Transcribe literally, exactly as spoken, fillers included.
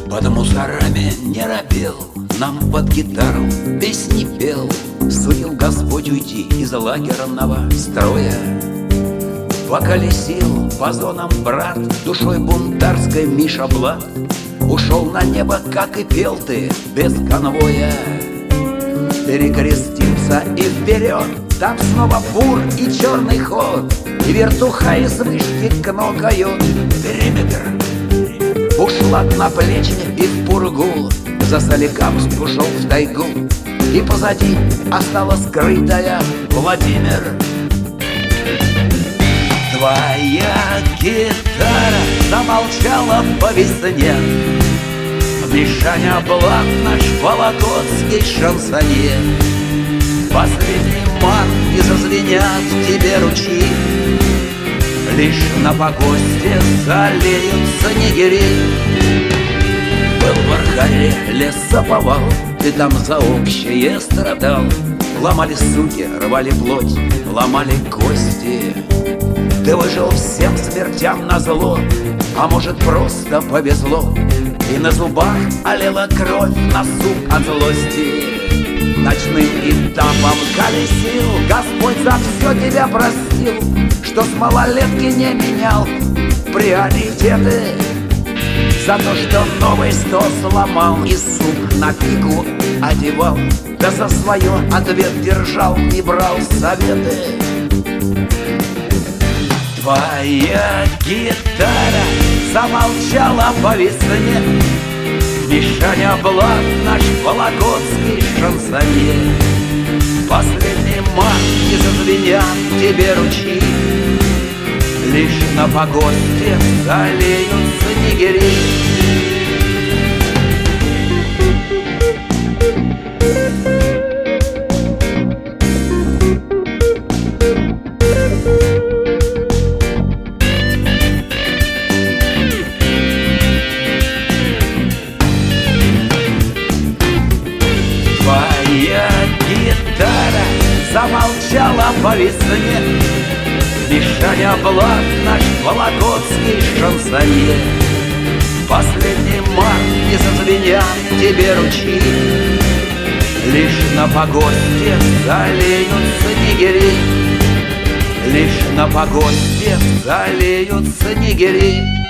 Под мусорами не робел, нам под гитару песни пел. Судил Господь уйти из лагерного строя. Поколесил по зонам брат, душой бунтарской Миша Блад. Ушел на небо, как и пел ты, без конвоя. Перекрестился и вперед, там снова бур и черный ход. И вертуха из вышки кнокают периметр. Бушлат на плечи и в пургу, за Соликамск ушел в тайгу. И позади осталась скрытая Владимир. Твоя гитара замолчала по весне. Мишаня Блад, наш вологодский шансоньер. Последний мат, и зазвенят тебе ручьи. Лишь на погосте залеют снегири. Был в Архаре лесоповал, ты там за общее страдал. Ломали суки, рвали плоть, ломали кости. Ты выжил всем смертям назло, а может просто повезло. И на зубах олела кровь, на суп от злости. Ночным этапом колесил, Господь за все тебя простил, что с малолетки не менял приоритеты. За то, что новый сто сломал и суп на пику одевал. Да за свое ответ держал и брал советы. Твоя гитара замолчала по весне. Мишаня Блад, наш вологодский шансоньер. Последний мат, и зазвенят тебе ручьи. Лишь на погосте залеют снегири. Твоя гитара замолчала по весне. Мишаня Блад, наш вологодский шансоньер. Последний мат, и зазвенят тебе ручьи. Лишь на погосте залеют снегири. Лишь на погосте залеют снегири.